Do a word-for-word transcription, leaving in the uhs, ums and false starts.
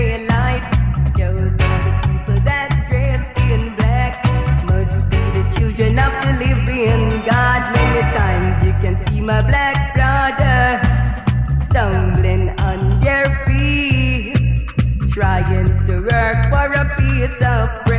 daylight. Those are the people that dressed in black must be the children of the living God. Many times you can see my black brother stumbling on their feet, trying to work for a piece of bread.